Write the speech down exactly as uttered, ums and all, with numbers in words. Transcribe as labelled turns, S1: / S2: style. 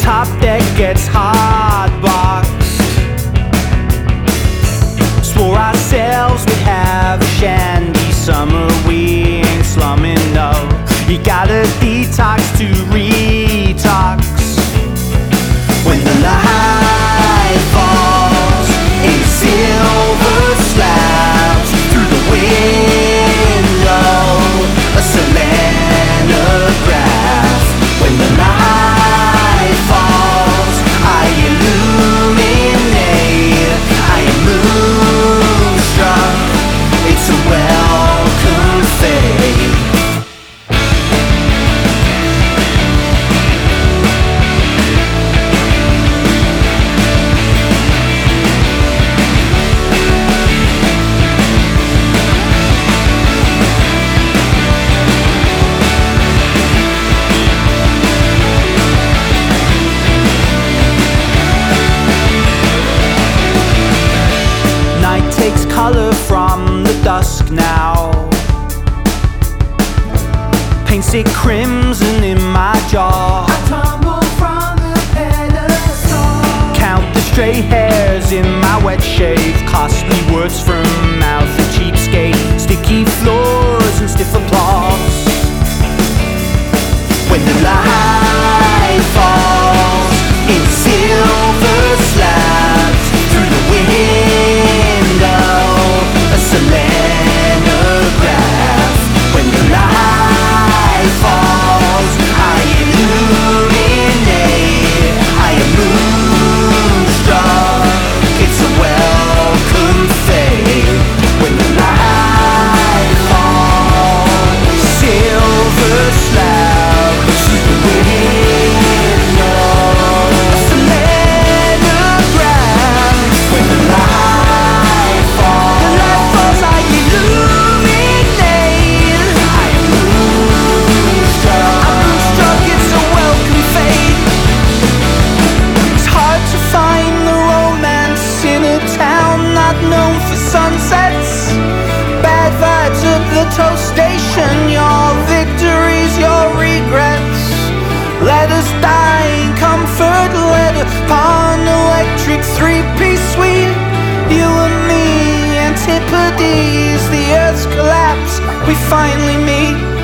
S1: top deck gets hard boxed. Swore ourselves we'd have a shandy summer, we ain't slumming, no. You gotta detox to retox. When the light falls in silver slabs through the window, a selenograph. When the light falls, I illuminate. I am moonstruck. It's a welcome fate. Takes color from the dusk now, paints it crimson in my jaw.
S2: I tumble from the pedestal.
S1: Count the stray hairs in my wet shave. Costly words from mouth, a cheapskate. Sticky floors and stiff applause. When the light falls in silver slabs through the window, a selenograph. When the light falls, I illuminate. I am moonstruck. It's a welcome fate. When the light falls, silver slabs through the window, a selenograph. When the light falls, the light falls, I illuminate. I am moonstruck. I'm moonstruck, it's a welcome fate. It's hard to find the romance in a town not known for sunsets. Bad vibes at the tow station, your victories, your regrets. Let us die in comfort, let upon electric three-piece suite. You and me, antipodes, the earth's collapse, we finally meet.